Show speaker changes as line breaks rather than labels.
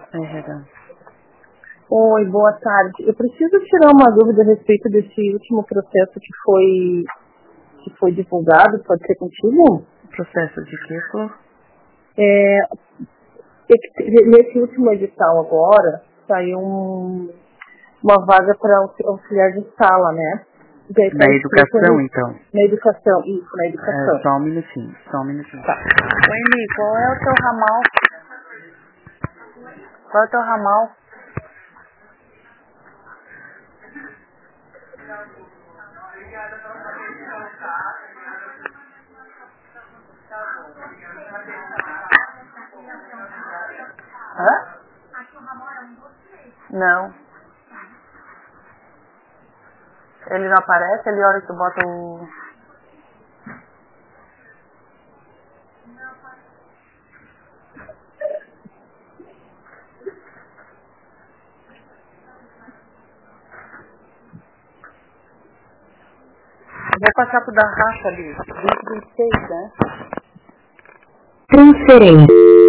Oi, boa tarde. Eu preciso tirar uma dúvida a respeito desse último processo que foi divulgado. Pode ser contigo?
Processo de quê, Flor?
Nesse último edital agora, saiu uma vaga para auxiliar de sala, né?
Na educação, então?
Na educação, isso, na educação.
Só um minutinho.
Tá.
Oi, Mi, qual é o teu ramal? Qual é o teu ramal? Hã? Não. Ele não aparece ali a hora que tu bota o... Eu vou passar pro da raça ali. 2026, né?
Transferência.